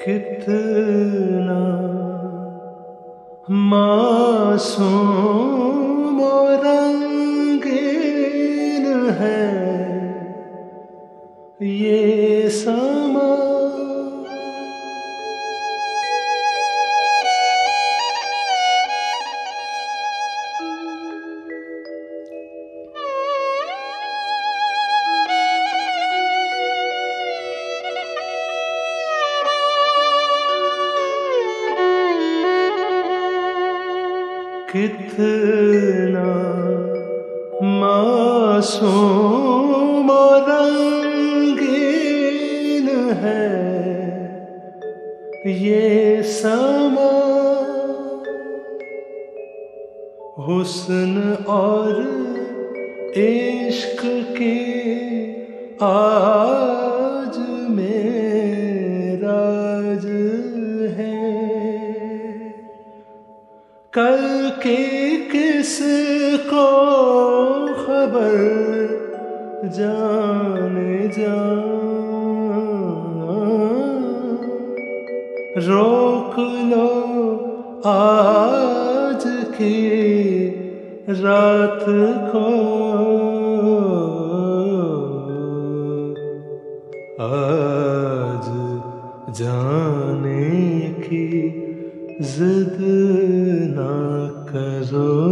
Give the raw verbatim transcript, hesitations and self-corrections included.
कितना मासूम और रंगीन है ये समा। कितना मासूम और रंगीन है ये समा। हुस्न और इश्क के आज मेराज है। कल की किसको खबर जाने जा। रोक लो आज की रात को। आज जाने की जिद ना करो।